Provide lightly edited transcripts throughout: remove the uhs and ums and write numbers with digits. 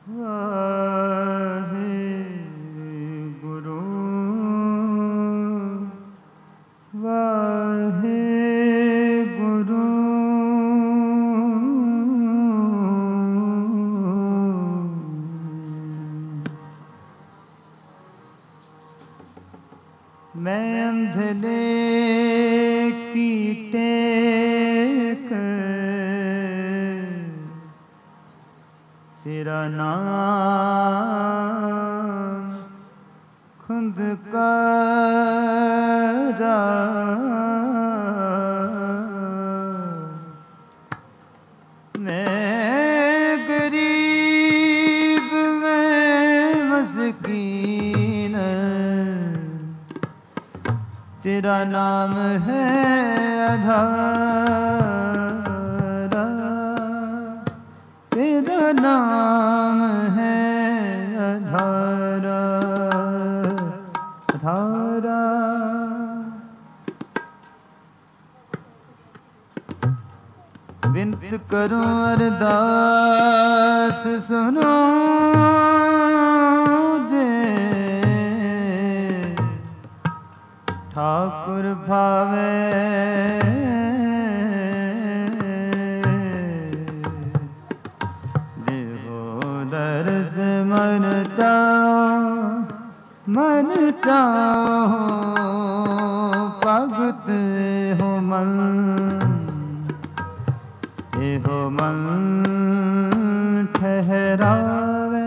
वाहेगुरु वाहेगुरु मैं अंधले की टेक तेरा नाम खुद करा मैं गरीब मैं मस्कीन तेरा नाम है आधारा तेरा नाम है आधारा आधारा विनती करूं अरदास सुनो दे ठाकुर भावे देहो दर्श मन चाहो भगत हो मन हो मन ठहरावे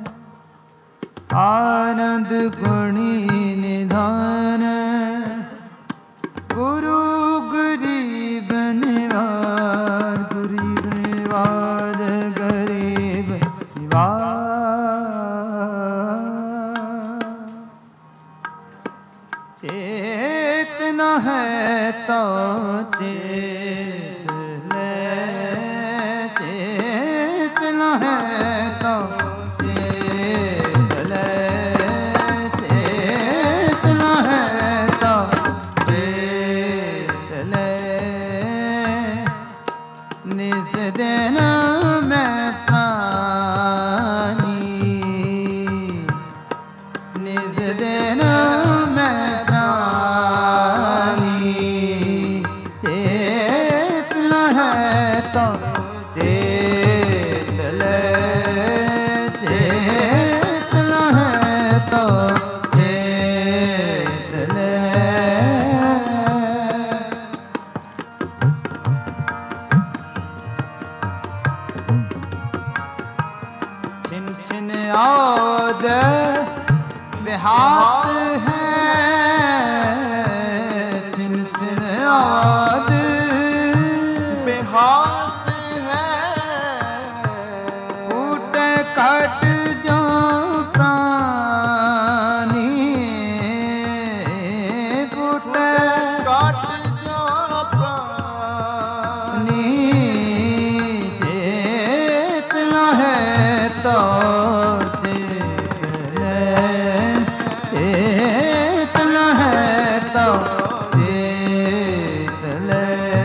आनंद गुणी निधान गुरु गरीब निवाज गरीब निवाज गरीब निवाज चेतना है तो चेत ले चेतना है तो चेत ले चेतना है तो चेत ले निस दिन मैं प्राणी निस दिन मैं प्राणी चेतना है तो चेत ले चेतना है तो चेत ले छिन छिन आद बेहात है छिन छिन आद बेहात है फूटे कट जो प्राणी फूटे कट जो प्राणी चेतना है तो चेतना है तो चेत ले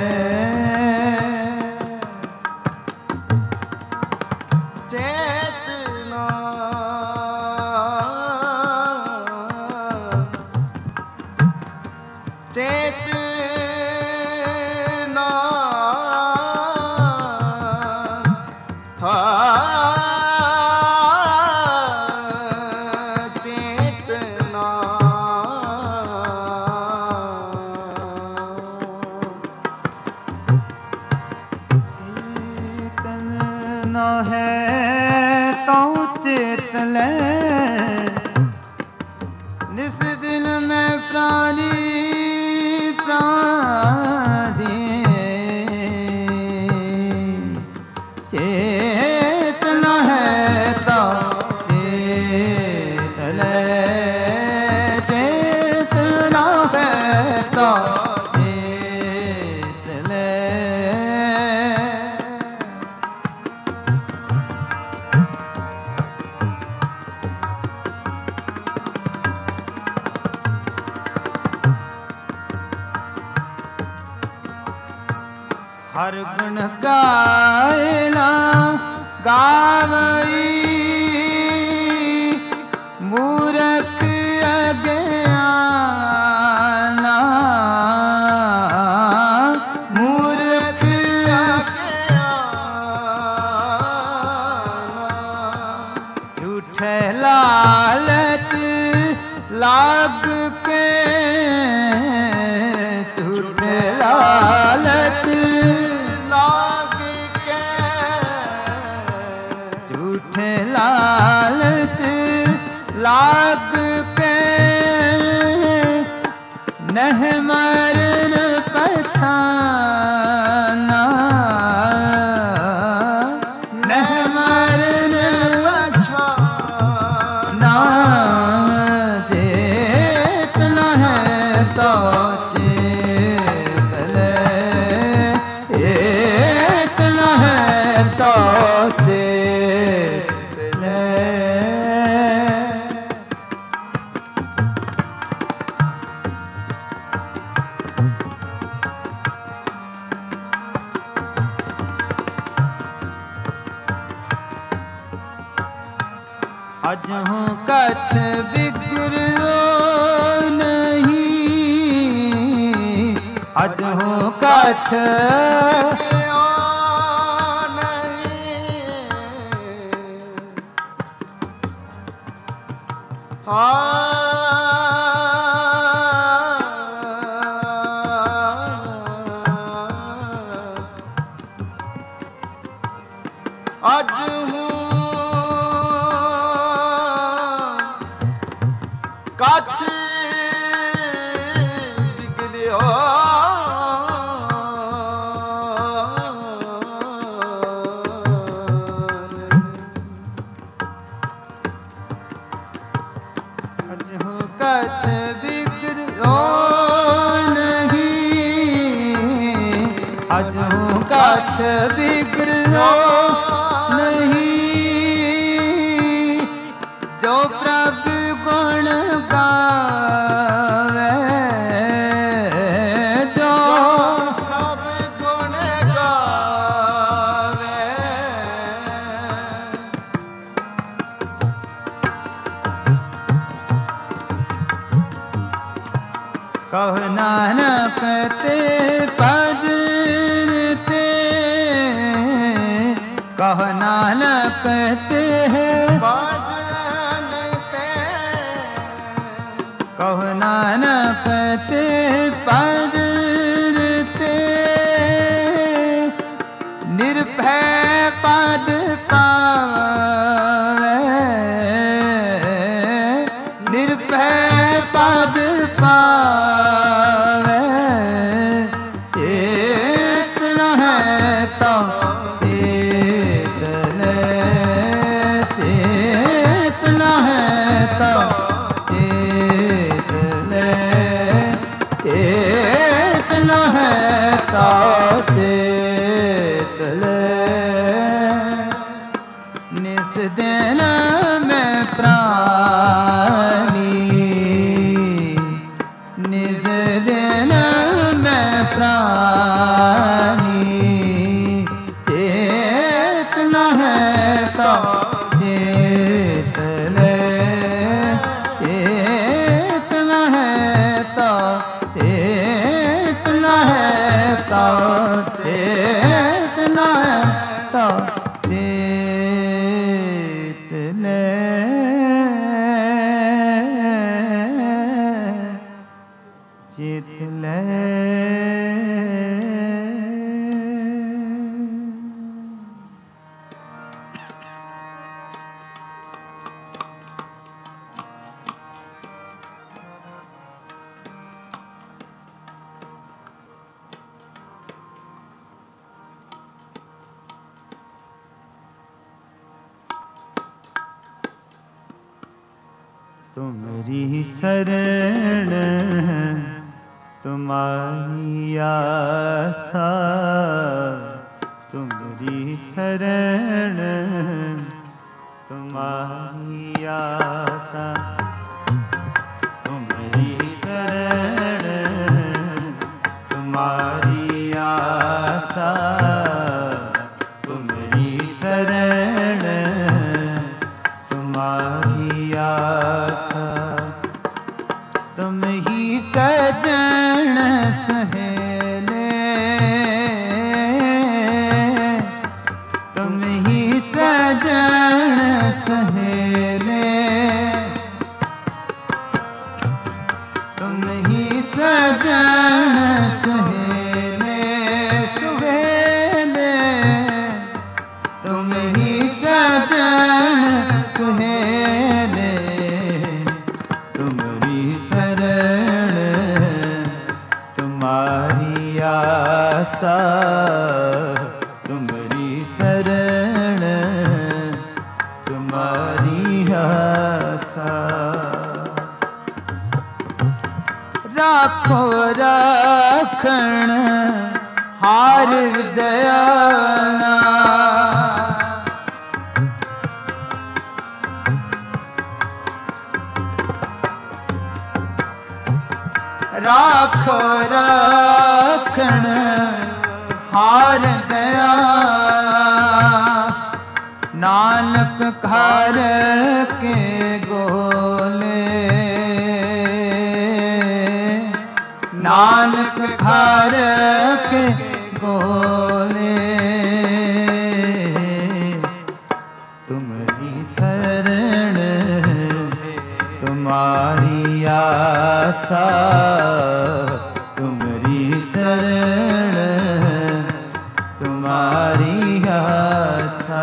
चेतना चेतना चेतना चेतना है तो चेत ले निस दिन में प्राणी प्राणी चेतना है तो चेत ले चेतना है तो चेत ले हर गुण गायला गावई लाग के झूठे लालच लाग के झूठे लालच लाग के नह मरन पछाना नह मरन पछाना चेत न है तो चेत ले चेत न है तो चेत ले अज हूँ कछ बिगड़ो नहीं अज हूँ कछ अज हूँ कछ बिगड़ो अज हूँ कछ बिगड़ो नहीं अज हूँ कछ बिगड़ो नहीं जो प्रभु गुण गावे जो प्रभु गुण गावे कह नानक ते भजते कह नानक ते कह नानक ते भजते निर्भय पद पावे निर्भय पद पावे चेत न है तो चेत ले चेत न है तो चेत न है तो चेत ले निस दिन में प्राणी निज दिन में प्राणी चेत न है तो चेत ले चेत न है तो चेत न है तो चेत न है तो चेत ले चेत ले तुमरी शरण तुम्हारी आसा तुमरी शरण तुम्हारी आसा तुमरी शरण तुम्हारी आसा तुमरी शरण तुम्हारी आसा तुम ही सजन सहेले तुम ही सजन सहेले तुम्हारी आशा। राखो राखण हार दयाला, राखो राखण हार दयाला। नानक घर के गोले, नानक घर के गोले। तुम्हारी शरण तुम्हारी आशा, तुम्हारी शरण तुम्हारी आशा।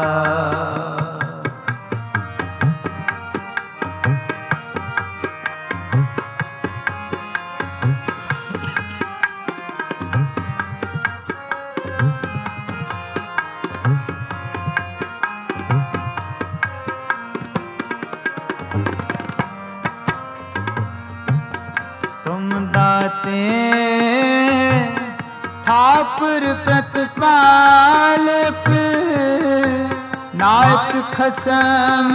तुम दाते ठाकुर प्रतिपालक, नायक खसम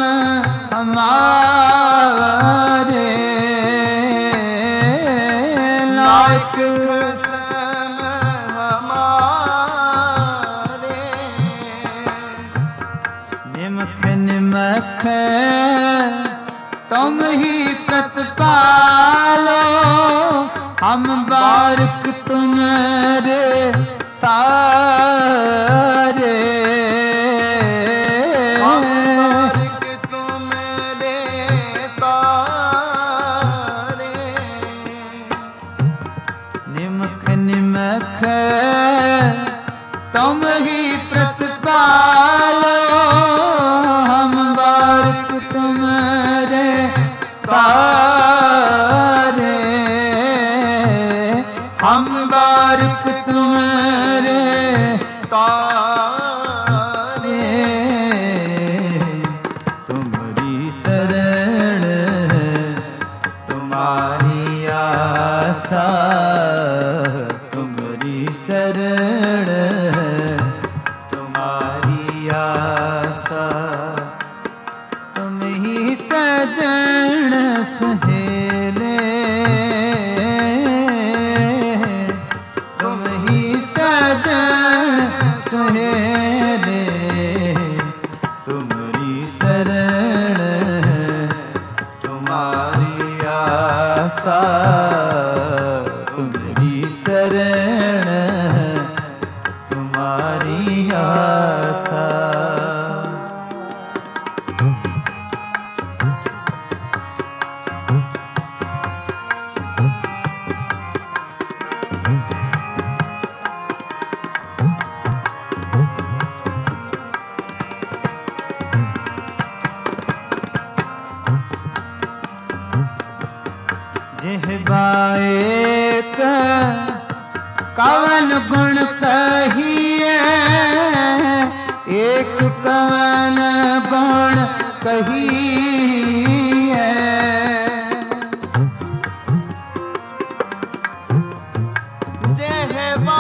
हमारे, नायक खसम हमारे। निमख निमख तुम ही प्रतिपालो, हम बारक तुम्हारे तारे, हम बारक तुम्हारे तारे। निमख निमख तुम ही प्रतिपालो, हम बारक तुम्हारे तारे, हम बारक तुम्हारे तारे। तुम्हारी शरण तुम्हारी आशा, तुम्हारी शरण तुम्हारी आशा। तुम ही सजन सहेले, तुम ही सजन सहेले। तुम्हारी शरण तुम्हारी आशा, तुम्हारी शरण तुम्हारी आशा। जिह्वाएक कवन गुण कहिए, एक कवन गुण कहिए। जिह्वा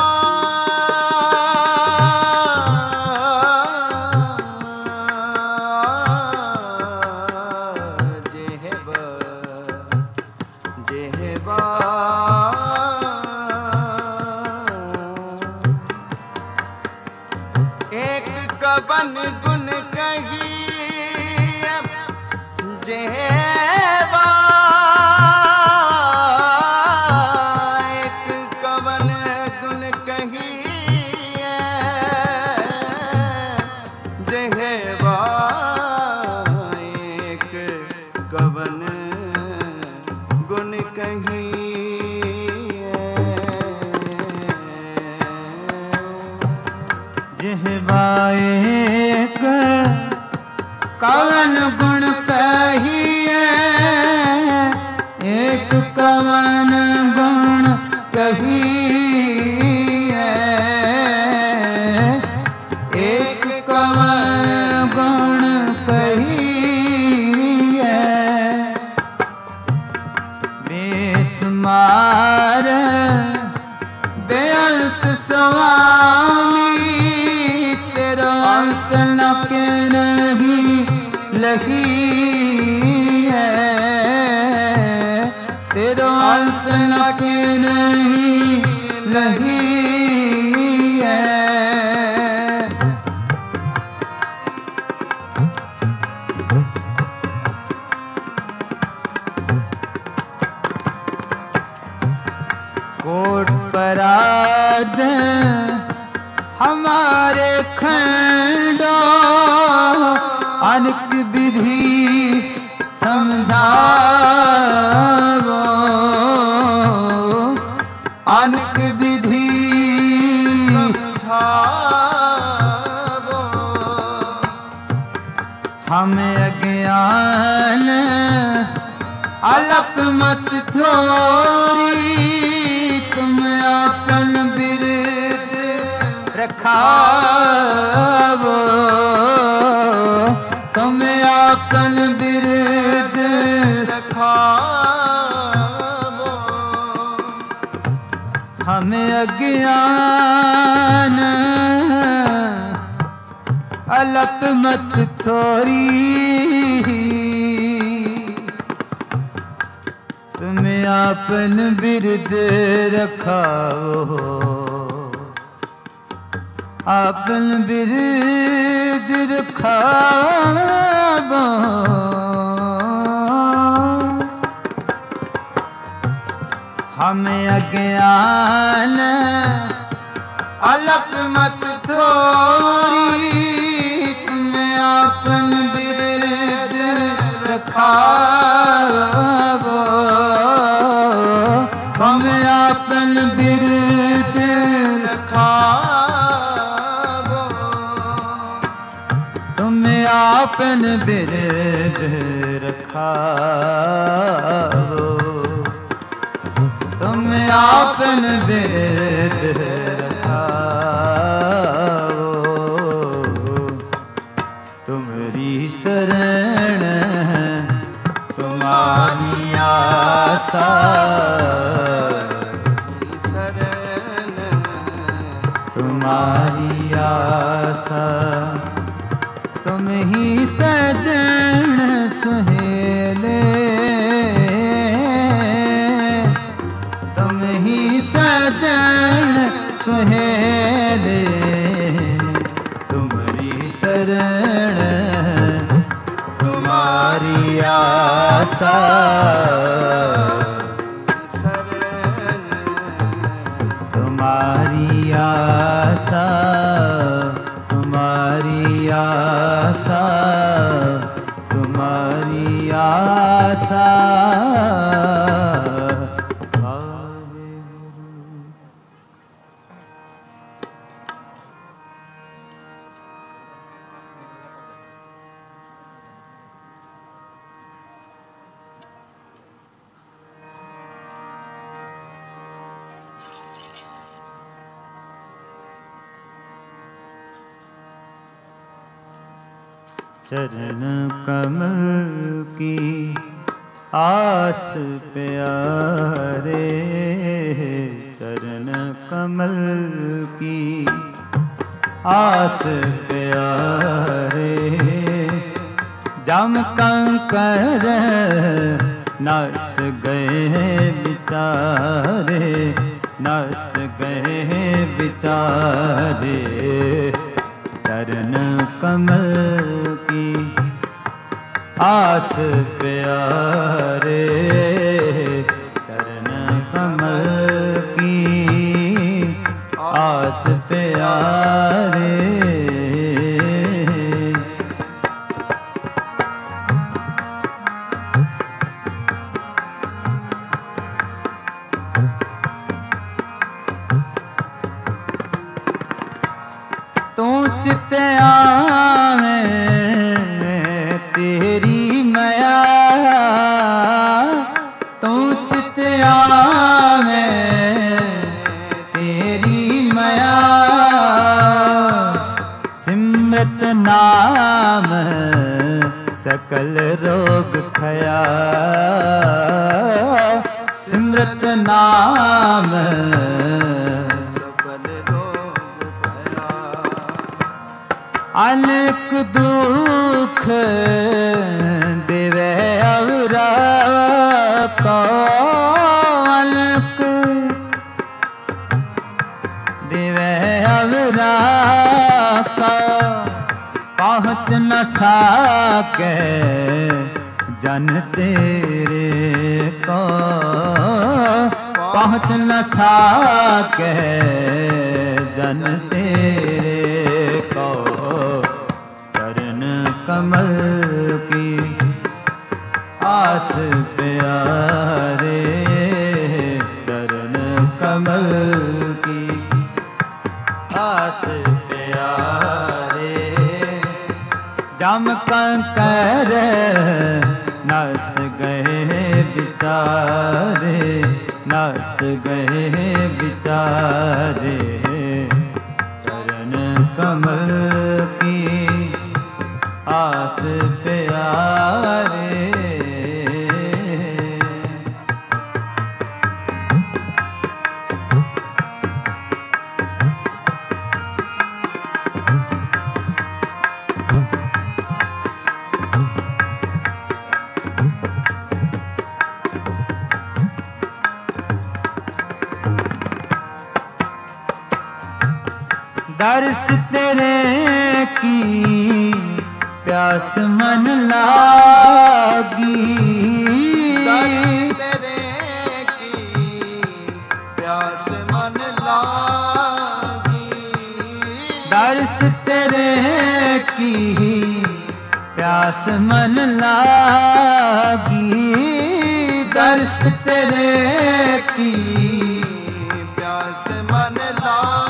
एक कवन गुण कहिए, जेवा एक कवन गुण कहिए, जेवा एक कवन गुण कहिए। जिह्वाएक कवन गुण कहिए, एक कवन गुण कहिए। एक कवन गुण कहिए, लही है, तेरो अंत न के नहीं लही है। कोट पराध हमारे खंडो, अनेक विधि समझावो, अनेक विधि समझावो। हमें अज्ञान अलख मत थोरी, तुम अपन बिरद रखावो, तुम अपन बिरद रखावो। हमें अज्ञान अलख मत थोरी, तुम आपन बिरद रखाओ, आपन बिरद रखाओ। हमें अज्ञान अलख मत थोरी, तुम आपन बिरद रखाओ, हम आपन बिरद रखावो। तुम आपन बिरद रखावो, तुम आपन बिरद रखावो। तुम्हारी शरण तुम्हारी आशा, तुम्हारी आशा। तुम ही सजन सुहेले, तुम ही सजन सुहेले। तुम्हारी शरण तुम्हारी आशा, तुम्हारी आशा, तुम्हारी आशा, तुम्हारी आशा। चरण कमल की आस प्यारे, चरण कमल की आस प्यारे। जम कंकर नस गए बिचारे, नस गए बिचारे। चरण कमल की आस प्यारे, चरण कमल की आस प्यारे। तू चित आवे तेरी माया, तू चित आवे तेरी माया। सिमरत नाम सकल रोग खया, सिमरत नाम अनेक दुख देवे अवरा को, अनेक देवे अवरा को, पहुँच न सके जन तेरे को, पहुँच न सके जन तेरे को। चरण कमल की आस प्यारे, चरण कमल की आस प्यारे। जम कंकर नस गए बिचारे, नस गए बिचारे। चरण कमल की आस प्यारे। दर्श तेरे की प्यास मन लागी, दर्श तेरे की प्यास मन लागी, दर्श तेरे की प्यास मन लागी, दर्श तेरे की प्यास मन लागी।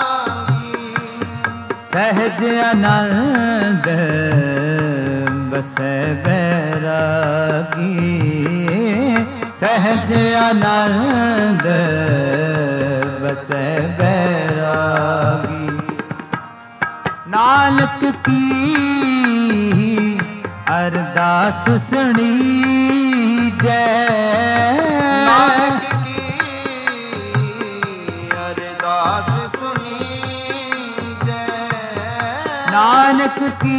सहज आनंद बसे बैरागी, सहज आनंद बसे बैरागी। नानक की अरदास सुनी जय, नानक की अरदास सुनी जय, नानक की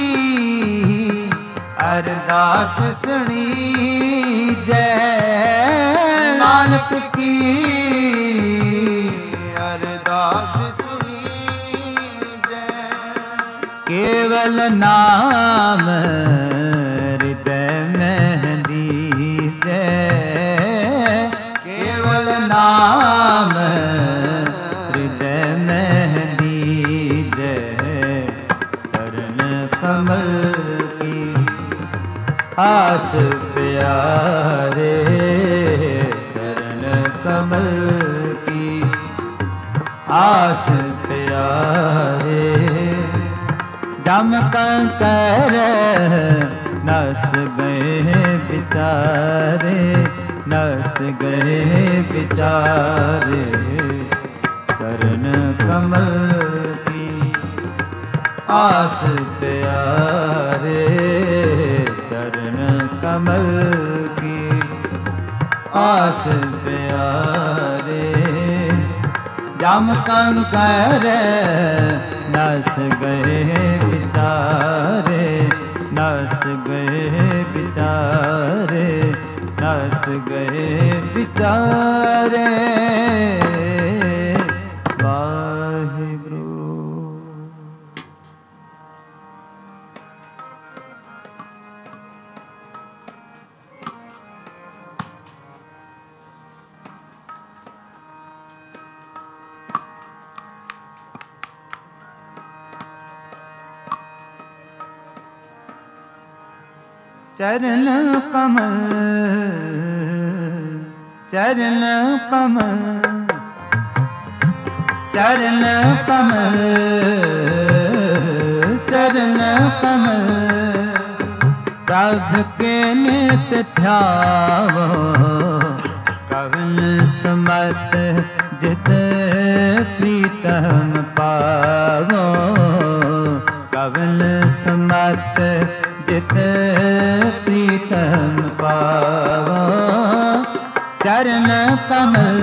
अरदास सुनी जय, नानक की अरदास सुनी जय। केवल नाम हृदय में दीजै, केवल नाम हृदय में दीजै। चरण कमल की आस प्यारे, चरण कमल की आस प्यारे। जम कंकर नस गए बिचारे, नस गए बिचारे। चरण कमल की आस प्यारे, चरण कमल की आस प्यारे। जम कंकर नस गए बिचारे, नस गए बिचारे, नस गए बिचारे। वाहिगुरु। चरण कमल, चरण कमल, चरण कमल, चरण कमल। प्रभ के नित ध्यावो, कवन समत जित प्रीतम पावो, कवन समत जित प्रीतम पावो। चरण कमल,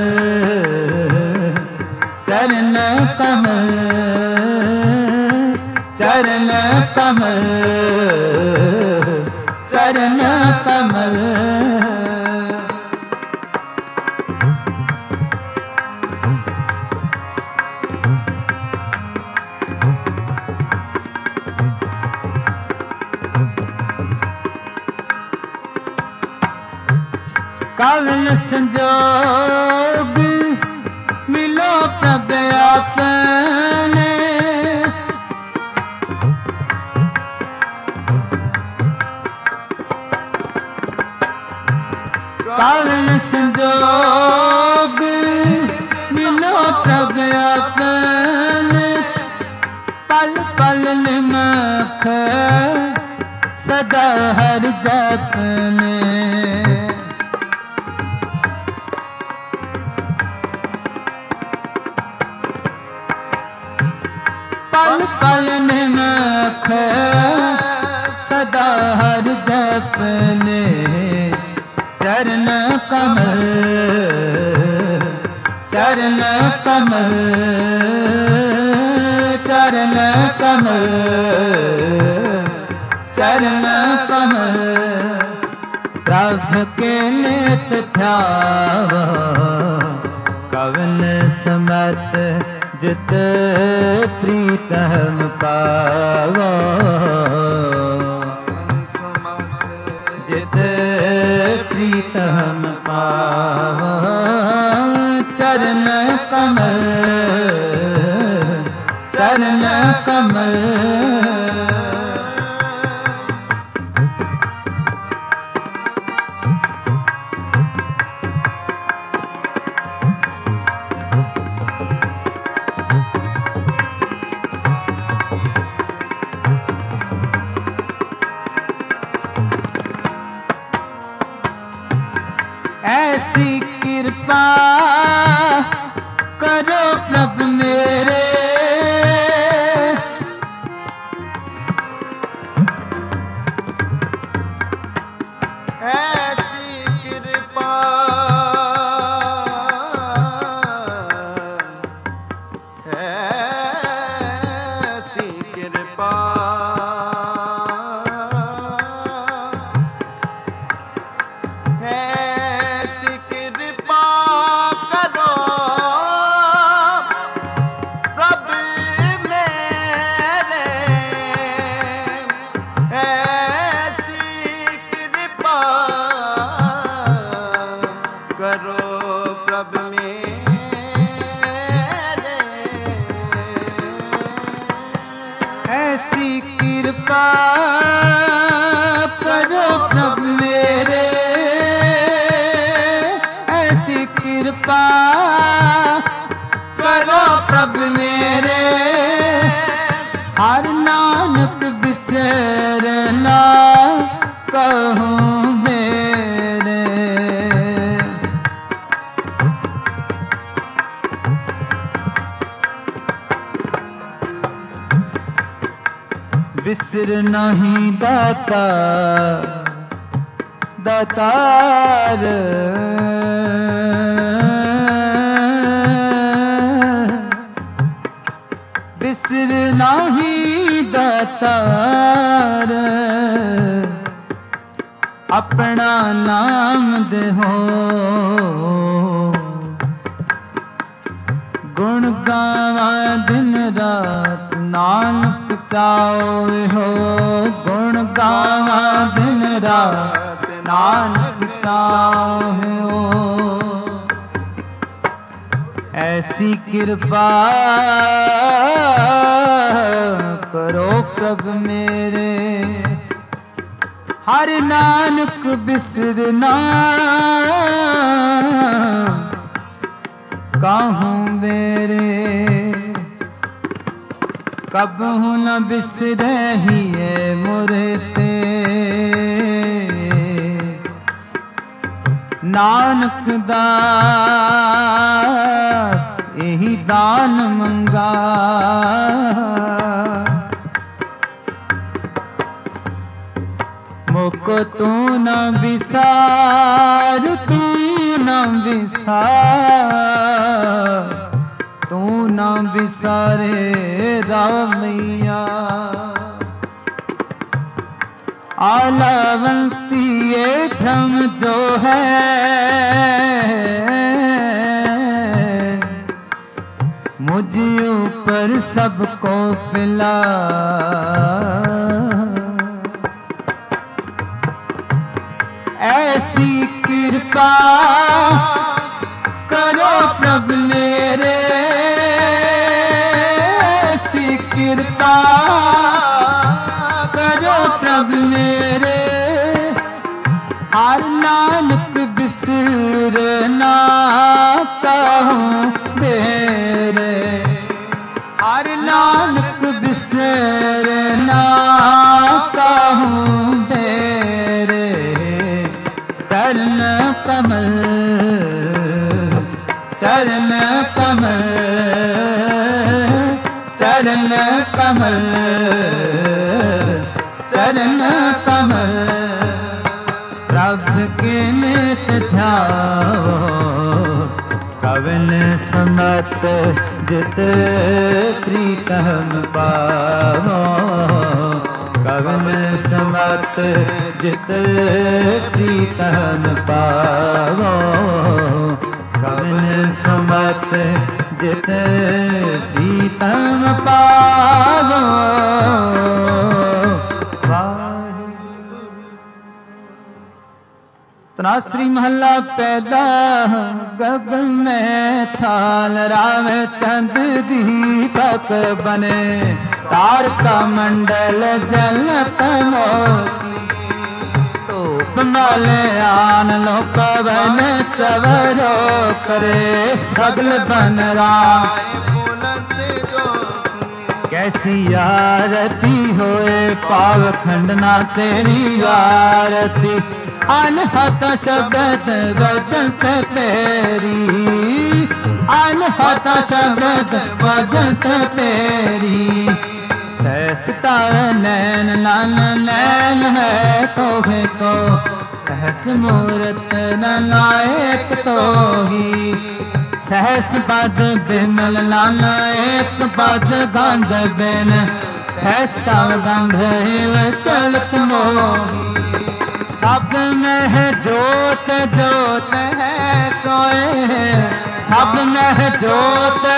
चरण कमल, चरण चरण कमल चरण कमल कवन संजोग मिलो प्रभ अपने कवन संजोग मिलो प्रभ अपने पल पल निमख सदा हर जपने पल पल निमख सदा हर जपने चरण कमल चरण कमल चरण कमल चरण कमल प्रभु के नित ध्यावा कवन समत जित प्रीतम पावो जित प्रीतम पावो चरण कमल चरण कमल ऐसी कृपा करो प्रभु मेरे ऐसी कृपा ऐसी कृपा ऐसी कृपा करो प्रभु मेरे ऐसी कृपा करो प्रभु मेरे ऐसी कृपा करो प्रभु मेरे ऐसी कृपा करो प्रभु मेरे हर नानक बिसरना कहूँ मेरे बिसर नहीं दाता दातार बिसर नहीं दातार अपना नाम देहो गुण गावा दिन रात नानक चाओ हो गुण गावा दिन रात नानक चाओ हो ऐसी कृपा करो प्रभु मेरे हर नानक बिसरना कहूँ मेरे कबहू न बिसरे ही मुरते नानक दास यही दान मंगा मुको तू न विसार तू न विसार तू न विसारे रामैया। आलावंती ये भ्रम जो है मुझ ऊपर सबको पिला। ऐसी कृपा करो प्रभु मेरे, ऐसी कृपा करो प्रभु मेरे, हर नानक बिसरना कहूँ मेरे, हर नानक बिसरना कहूँ मेरे। चरण कमल चरण कमल चरण कमल चरण कमल प्रभु के नित ध्याओ। कवन समत जित प्रीतम पावो, कवन समत जित प्रीतम पावो, कवन समत जित प्रीतम पावो। तनाश्री महला पैदा गगन में थाल रावे चंद दीपक बने, तारका मंडल जलत मोती, धूप मलयान लो पवन चवरो करे सगल बन राम। कैसी आरती होए पाव खंडना तेरी आरती, अनहत शब्द वजंत पेरी, अनहत शब्द वजंत पेरी। सहसता नैन नान नैन है तोहे तो, सहस मूरत न लायक तो ही। सहस पद बिमल नान एक पद गंध बिन, सहस तव गंध चलत मोही। सब में है जोत जोत है सोए, सब में है जोत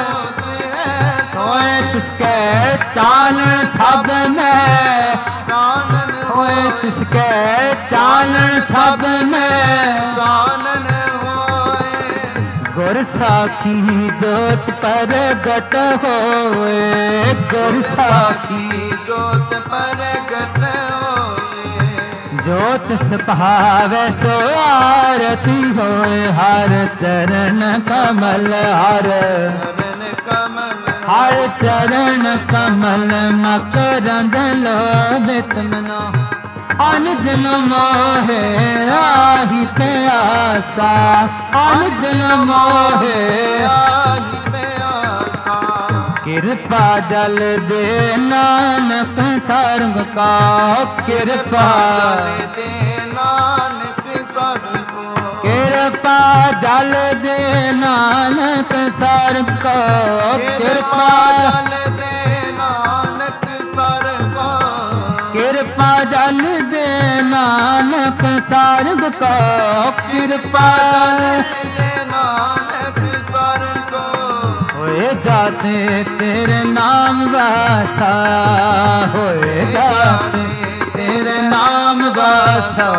सोए किसके चानन, सब में चानन होए किसके चानन, सब में चानन होए। गुर साखी जोत प्रगट होए, गुर साखी जोत प्रगट होए। जोत सभावे सो आरती होए, हर चरण कमल हर चरण कमल, हर चरण कमल मकरंद लोभित मनो। अनुदिन मोहे आहि प्यासा, अनुदिन मोहे आहि प्यासा। कृपा जल दे नानक सर्ग का, कृपा दे नानक सर्ग को, कृपा जल दे नानक सर्ग को, कृपा जल दे नानक सर्ग को, कृपा जल दे नानक सर्ग को, कृपा दे नानक सर्ग को। होए जाते तेरे नाम वासा, होए जाते तेरे नाम वासा।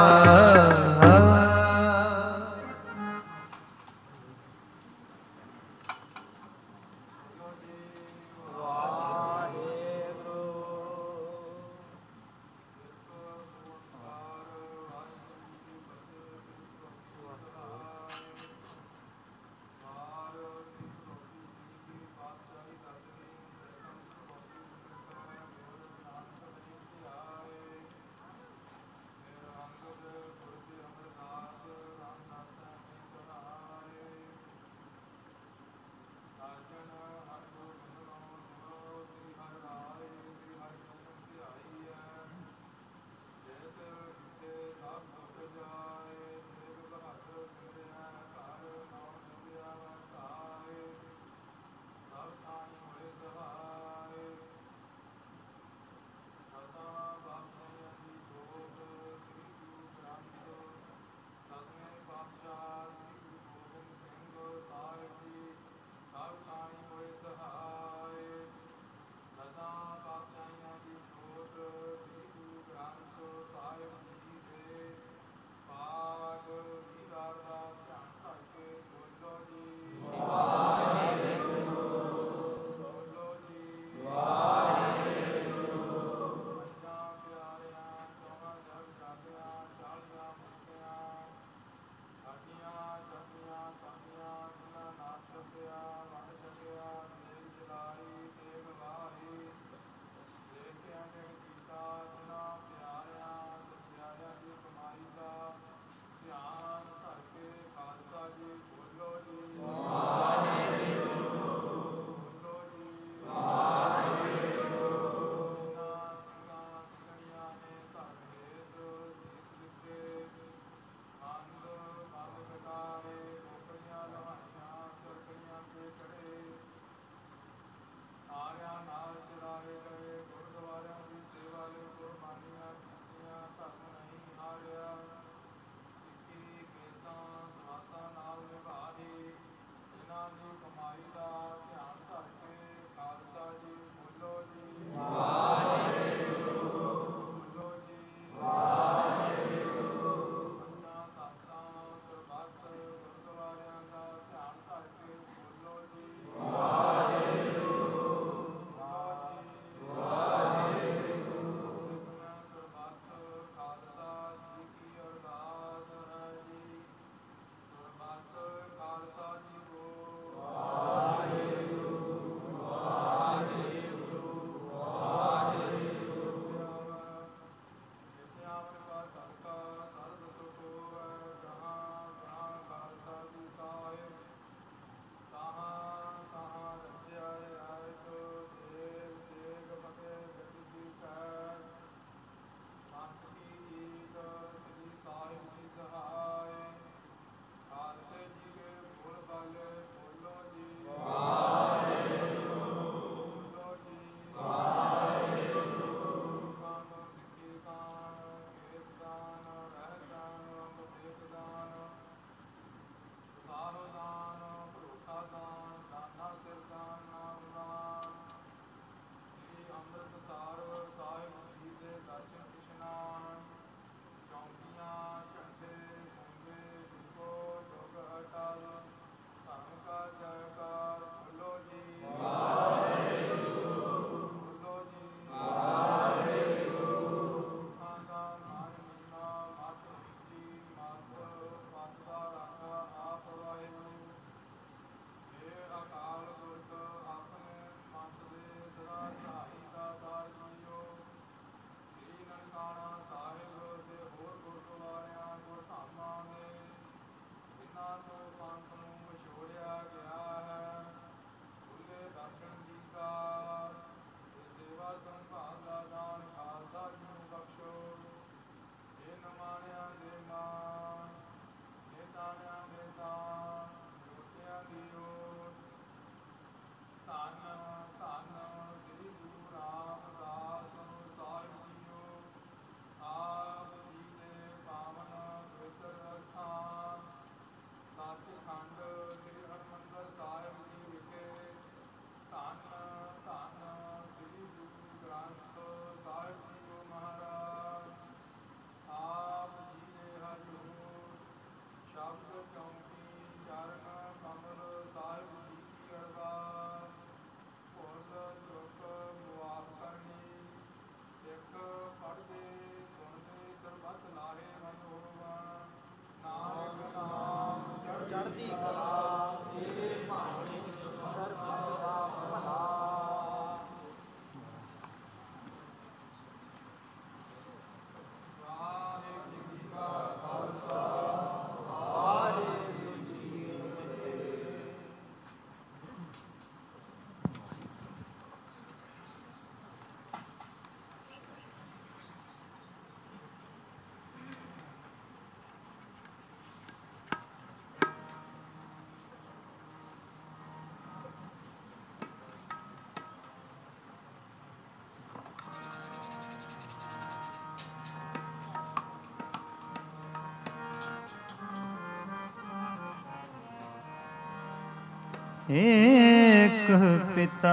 एक पिता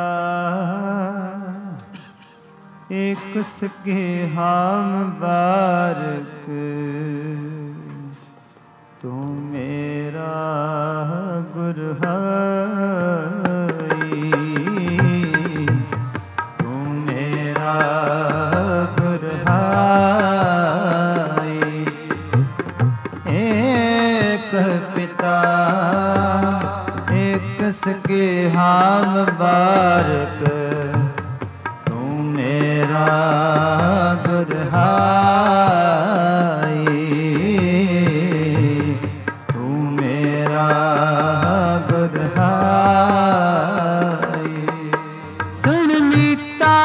एक सके हम बारक, तू मेरा गुर हई, तू मेरा गुर हई। एक पिता एक सके हम बारक, तू मेरा गुर हई, तू मेरा गुर हई। सुन मीता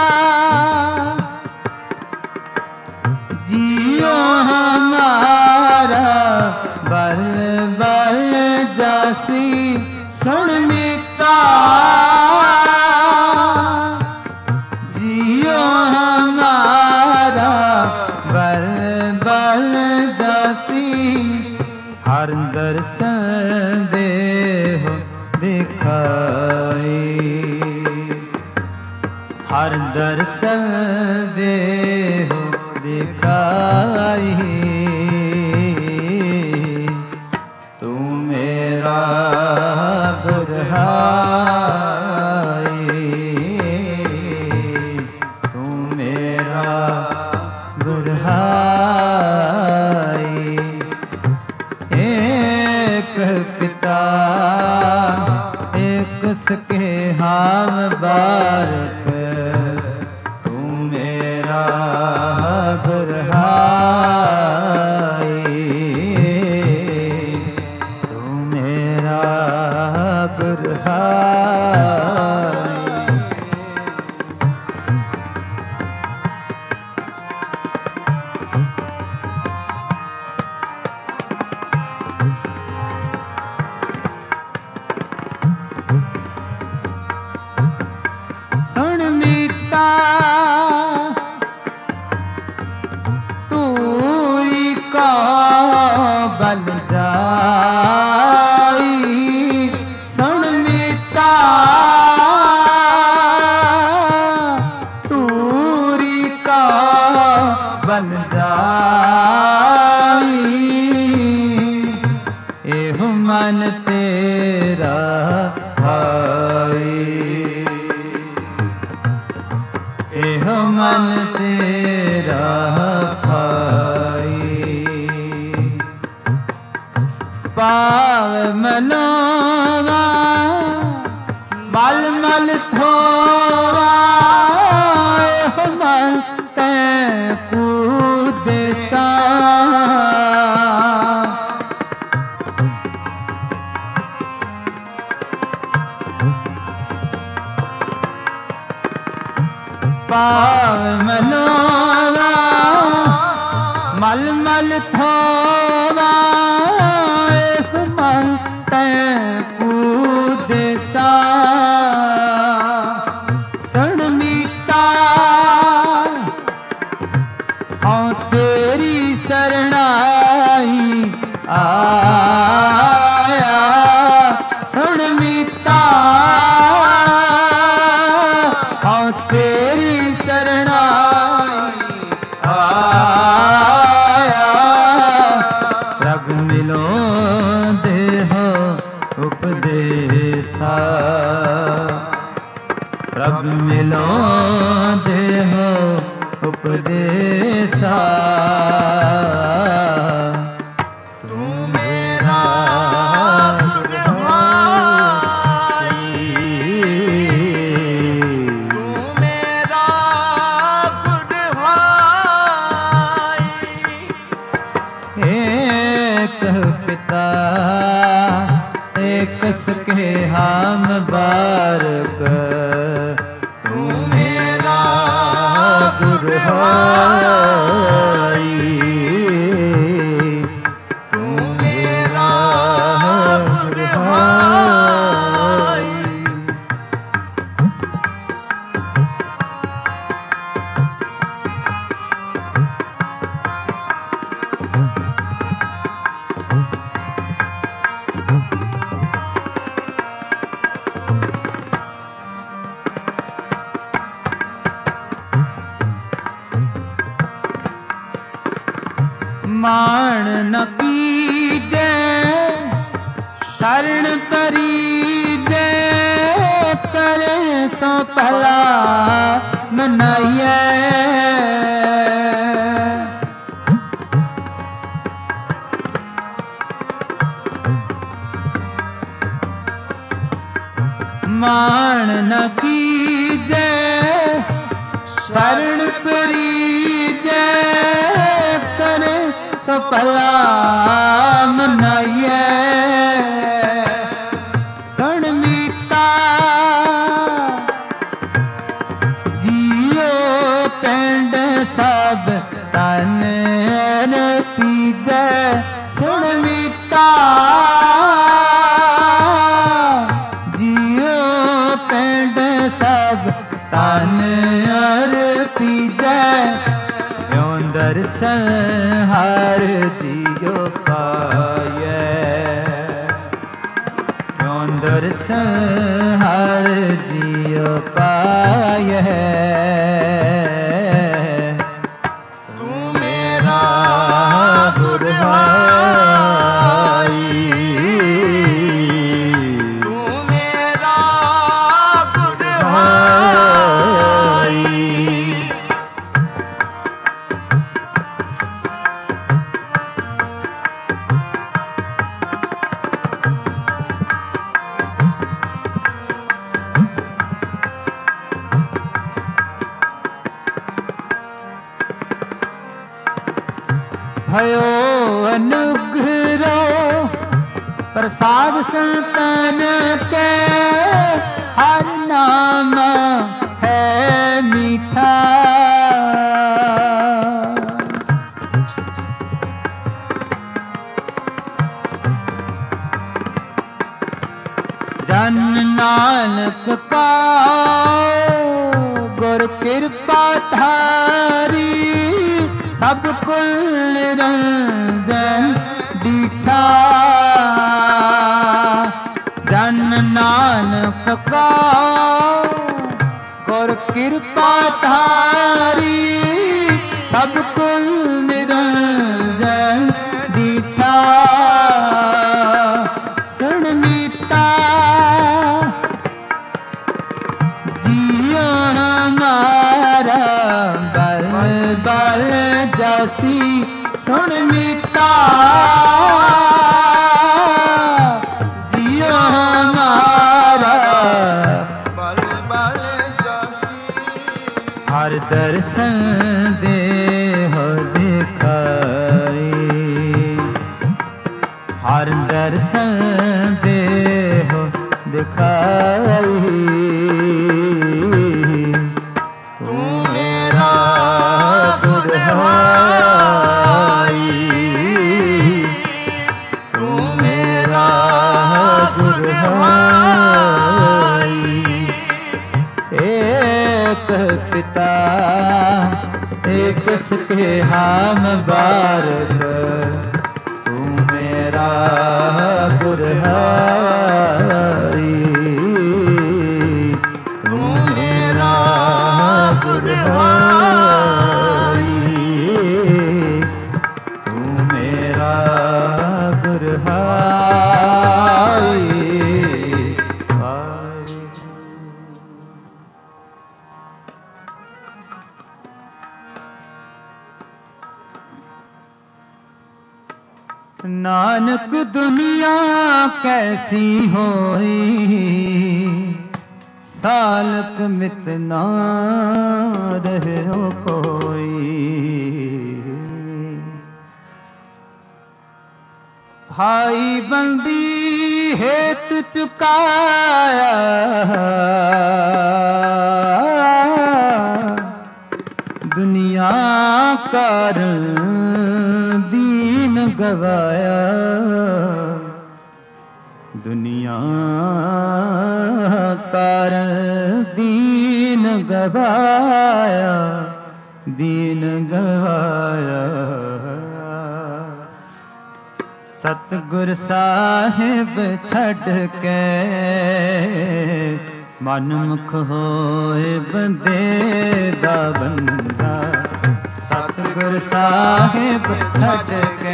जियो हमारा बल बल जासी, सुन मीता जियो हमारा बल बल जासी। हर दर्शन देहो दिखाई, हर दर्शन देहो दिखाई। तू मेरा गुर हई, तू मेरा गुर हई। एक पिता एक सके हम बारक, तू मेरा गुर हई, तू मेरा गुर हई। सुन मीता तूरी का बल जाई, सुन मीता तूरी का बल जाई। एह मन तेरा भाई, एह मन तेरा भाई। पाव मलोवा मल मल थोवा, एह मन ते कूदेसा। पाव मलोवा मल मल थोवा, एह मन ते कूदेसा। सुन मीता हाँ तेरी शरणाई आया, सुन मीता हाँ तेरी शरणाई आया। प्रभु मिलो देहो उपदेशा, प्रभु मिलो देहो उपदेशा। तू मेरा गुर हई, तू मेरा गुर हई। एक पिता एक सके हम बारक, तू मेरा गुर हई, तू मेरा गुर हई। ਮਾਣ ਨ ਕੀਜੈ ਸ਼ਰਨ ਪਰੀਜੈ ਕਰੇ ਸੋ ਭਲਾ ਮਨਾਈਐ ਮਾਣ ਨ ਕੀਜੈ ਸ਼ਰਨ ਪਰੀਜੈ ਕਰੇ ਸੋ ਭਲਾ ਮਨਾਈਐ ਸਣ ਮੀਤਾ ਜੀਓ ਪਿੰਡ ਸਭ ਤਨ ਪੀਜੈ ਸਣ ਮੀਤਾ ਤਨ ਅਰਪੀਜੈ ਯੋਂ ਦਰਸ਼ਨ ਹਰ ਜੀਉ ਪਾਇਐ ਯੋਂ ਦਰਸ਼ਨ ਹਰ ਜੀਉ ਪਾਇਐ ਤੂੰ ਮੇਰਾ ਗੁਰ भयो अनुग्रह प्रसाद संतन के हर नाम है मीठा जन नानक का गुर कृपा धारी सब कुल निरंजन डीठा जन नानक का गुर कृपा धारी सब कुल निरंजन डीठा सुन मीता जियो हमारा बल बल जसी सुन मीता जियो हमारा बल बल जसी हर दर्शन दे हो दिखाई हर दर्शन दे हो दिखाई तू मेरा गुर तू मेरा गुर एक पिता एक सुखे हम बारक तू मेरा गुर तू मेरा गुर तू मेरा गुर नानक दुनिया कैसी होई सालक मित ना रहे हो कोई भाई बंदी हेत चुकाया दुनिया कारण दीन गवाया दुनिया कारण दीन गवाया दीन गवाया सतगुर साहिब छड़ के मनमुख होए बंदे दा बंदा सतगुर साहिब छड़ के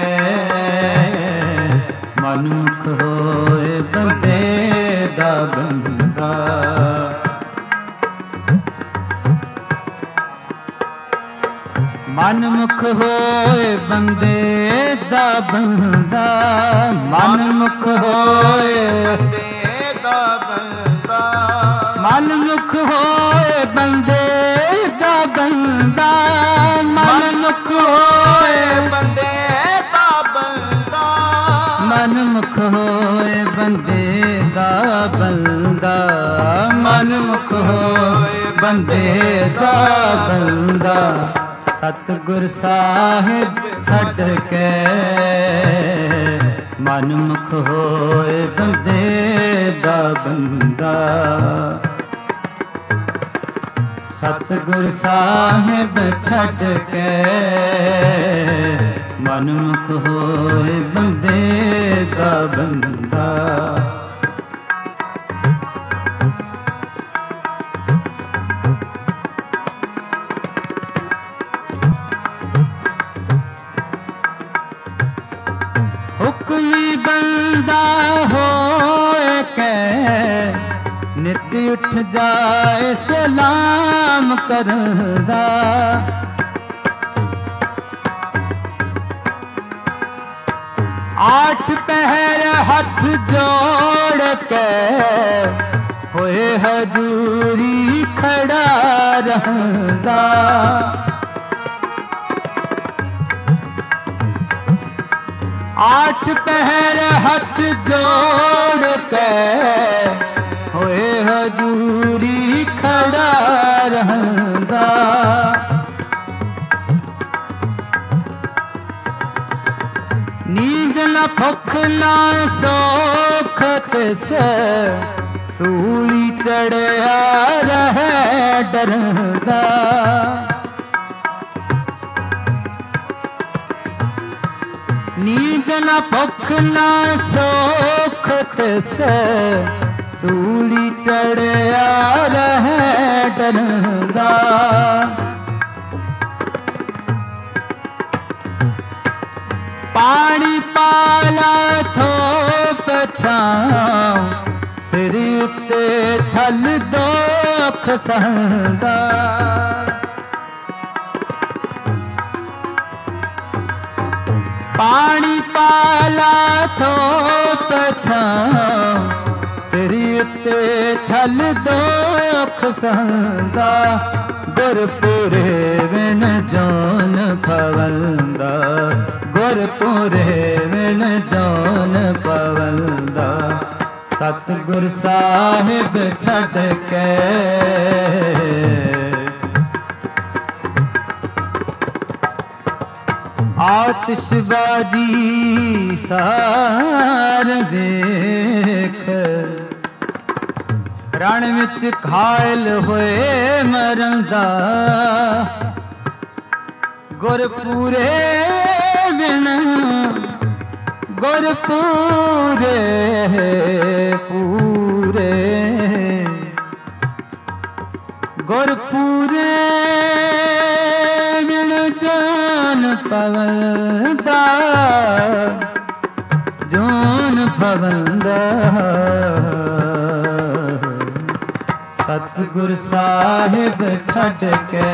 ਮਨਮੁਖ ਹੋਏ ਬੰਦੇ ਦਾ ਬੰਦਾ। ਮਨਮੁਖ ਹੋਏ ਬੰਦੇ ਦਾ ਬੰਦਾ, ਮਨਮੁਖ ਹੋਏ ਦਾ ਬੰਦਾ, ਮਨਮੁਖ ਹੋਏ ਬੰਦੇ ਦਾ ਬੰਦਾ, ਮਨਮੁਖ ਹੋਏ ਬੰਦੇ ਦਾ ਬੰਦਾ, ਮਨਮੁਖ ਹੋਏ ਬੰਦੇ ਦਾ ਬੰਦਾ, ਮਨਮੁਖ ਹੋਏ ਬੰਦੇ ਦਾ ਬੰਦਾ। ਸਤਿਗੁਰ ਸਾਹਿਬ ਛੱਡ ਕੇ ਮਨਮੁਖ ਹੋਏ ਬੰਦੇ ਦਾ ਬੰਦਾ। ਸਤਿਗੁਰ ਸਾਹਿਬ ਛੱਡ ਕੇ ਮਨਮੁਖ ਹੋਏ ਬੰਦੇ ਦਾ ਬੰਦਾ। ਹੁਕਮੀ ਬੰਦਾ ਹੋਏ ਕੇ ਨਿਤ ਉੱਠ ਜਾਏ ਸਲਾਮ ਕਰਦਾ। ਆਠ ਪਹਿਰ ਹੱਥ ਜੋੜ ਕੇ ਹੋਏ ਹਜ਼ੂਰੀ ਖੜਾ ਰਹਿੰਦਾ। आठ पहर हथ जोड़ के होए हजूरी खड़ा रहंदा। नींद न भुख न सोख तिस सूली चढ़िया रहे डरदा। नींद न भुख न सोख तिस सूली चढ़िया रहे डरदा। पानी पाला थोप छां सिर उत्ते छल दोख सहंदा। पानी पाला थोप छां सिर उत्ते छल दोख सहंदा। गुरपुरे विण जोन पवंदा, गुरपुरे विण जोन पवंदा। सतगुर साहिब छड़ के आतिशबाजी सार वेख रण विच घायल होए मरंदा। गुरपुरे बिन गुरपुरे पूरे गुरपुरे बिन जान पवंदा, जोन पवंदा। सतगुर साहिब छड़ के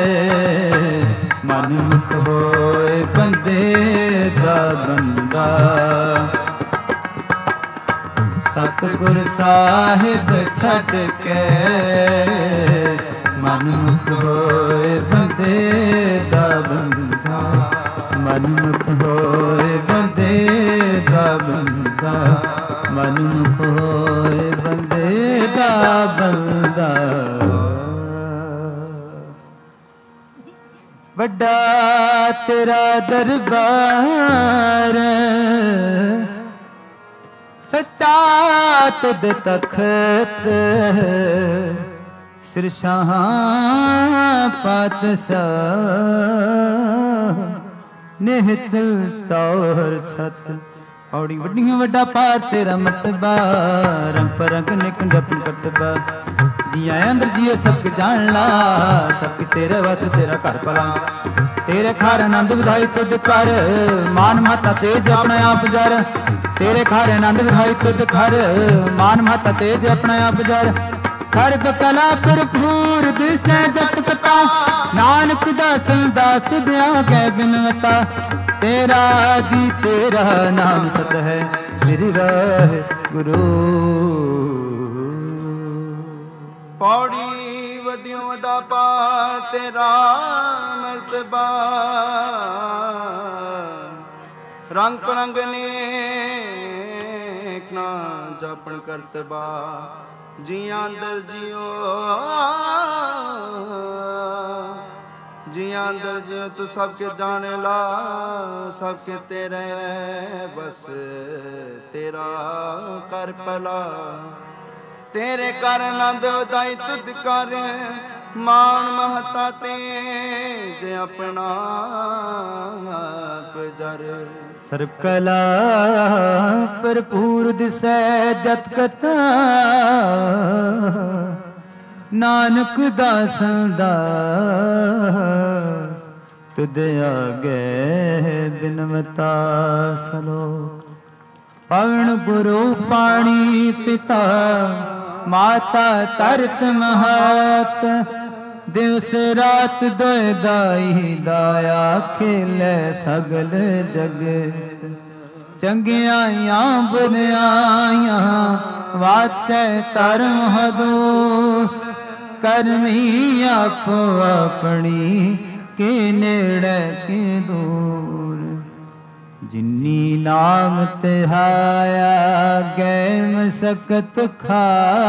मनमुख होए बंदे दा बंदा। सतगुर साहिब छड़ के मनमुख होए बंदे दा बंदा। मनमुख होए बंदे दा बंदा, मनमुख होए बंदे दा बंदा। वड्डा तेरा दरबार सच्चा तुद तखत सिरशाह पातशाह निहचल चौहर छत। औड़ी वड्डियां वड्डा पार तेरा मतबा रंग परंग निकंड अपन कतबा। जी आया अंदर जियो सब जान ला, सब तेरे वास तेरा घर भला। ਤੇਰੇ ਖਾਰ ਆਨੰਦ ਵਿਧਾਈ ਤੁਧ ਕਰ, ਮਾਨ ਮਹਤਾ ਤੇਜ ਆਪਣਾ ਆਪ ਜਰ। ਤੇਰੇ ਖਾਰ ਆਨੰਦ ਵਿਧਾਈ ਤੁਧ ਕਰ, ਮਾਨ ਮਹਤਾ ਤੇਜ ਆਪਣਾ ਆਪ ਜਰ। ਸਰਬ ਕਲਾ ਭਰਪੂਰ ਦਿਸੈ ਜਤ ਕਤਾ, ਨਾਨਕ ਦਾਸਨ ਦਾਸ ਤੁਧ ਆਗੇ ਬਿਨਵਤਾ। ਤੇਰਾ ਜੀ ਤੇਰਾ ਨਾਮ ਸਤ ਹੈ, ਮੇਰੀ ਵਾਹਿਗੁਰੂ। ਪੌੜੀ ਵੱਡਿਓ ਵੱਡਾ ਪਾ ਤੇਰਾ ਮਰਤਬਾ, ਰੰਗ ਪਰੰਗ ਨੇਕ ਨਾ ਜਾਪਣ ਕਰਤਬਾ। ਜੀਆਂ ਅੰਦਰ ਜਿਉ ਜੀਆਂ ਅੰਦਰ ਜਿਉ ਤੂੰ ਸਭ ਕੇ ਜਾਣੇ ਲਾ, ਸਭ ਕੇ ਤੇਰੇ ਬਸ ਤੇਰਾ ਕਰ ਭਲਾ। ਤੇਰੇ ਕਰ ਆਨੰਦ ਵਧਾਈ ਤੁਧ ਕਰ, ਮਾਣ ਮਹਤਾ ਤੇਜ ਆਪਣਾ ਆਪ ਜਰ। ਸਰਬ ਕਲਾ ਭਰਪੂਰ ਦਿਸੈ ਜਤ ਕਤਾ, ਨਾਨਕ ਦਾਸਾਂ ਦਾਸ ਤੁਧ ਆਗੇ ਬਿਨਵਤਾ। ਸਲੋਕ। ਪਵਨ ਗੁਰੂ ਪਾਣੀ ਪਿਤਾ, ਮਾਤਾ ਤਰਤ ਮਹਤ। ਦਿਵਸ ਰਾਤ ਦੋਇ ਦਾਈ ਦਾਇਆ, ਖੇਲੇ ਸਗਲ ਜਗ। ਚੰਗਿਆਈਆਂ ਬੁਰਿਆਈਆਂ ਵਾਚੈ ਧਰਮ ਹਦੂਰ। ਕਰਮੀ ਆਪੋ ਆਪਣੀ, ਕੇ ਨੇੜੇ ਕੇ ਦੂਰ। ਜਿਨੀ ਨਾਮ ਤਿਹਾਇਆ, ਗੈ ਮਸਕਤ ਖਾ।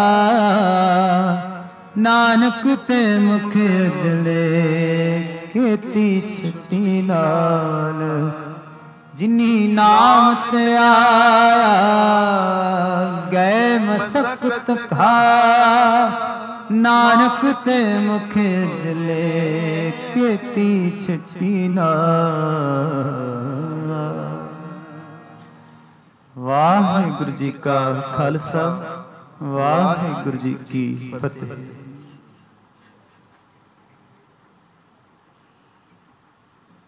ਨਾਨਕ ਤੇ ਮੁਖ ਉਜਲੇ, ਖੇਤੀ ਛਟੀ ਨਾਲ। ਜਿਨੀ ਨਾਮ ਧਿਆਇਆ, ਗੈ ਮਸਕਤ ਖਾ। ਨਾਨਕ ਤੇ ਮੁਖ ਉਜਲੇ, ਖੇਤੀ ਛਟੀ ਨਾਲ। ਵਾਹਿਗੁਰੂ ਜੀ ਕਾ ਖਾਲਸਾ, ਵਾਹਿਗੁਰੂ ਜੀ ਕੀ ਫਤਿਹ।